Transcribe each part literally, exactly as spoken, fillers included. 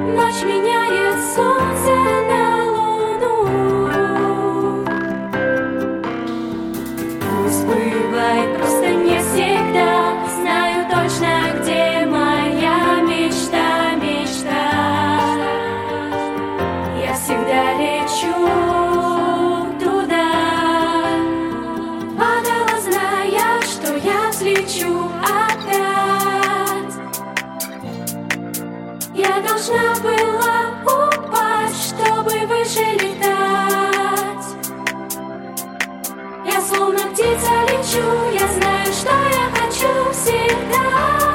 Ночь меняет солнце на луну. Пусть бывает просто не всегда. Знаю точно, где моя мечта, мечта. Я всегда лечу туда. Падала, зная, что я взлечу опять. Я должна была упасть, чтобы выше летать. Я словно птица лечу, я знаю, что я хочу всегда.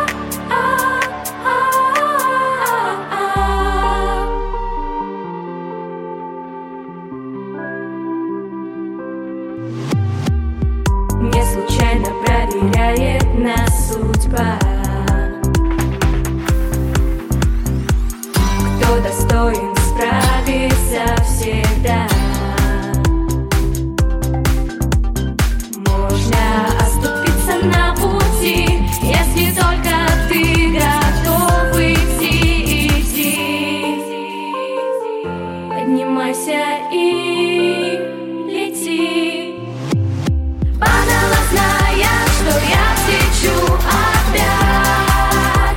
Не случайно проверяет нас судьба. Кто достоин справиться всегда. Можно оступиться на пути, если только ты готов идти, иди. Поднимайся и лети. Падала, зная, что я взлечу опять.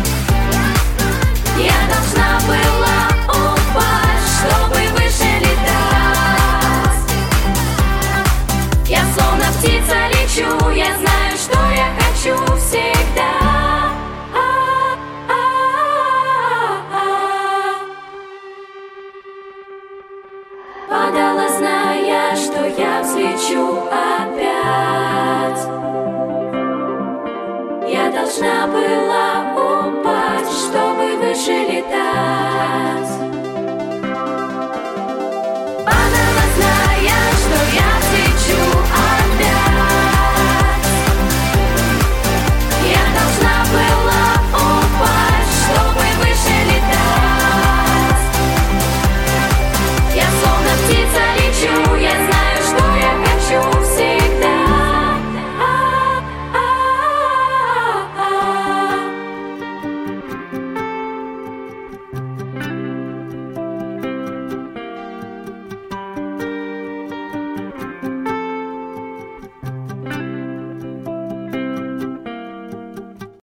Я должна была упасть, чтобы выше летать. Я словно птица лечу, я знаю, что я хочу всегда. Падала, зная, что я взлечу опять. Я должна была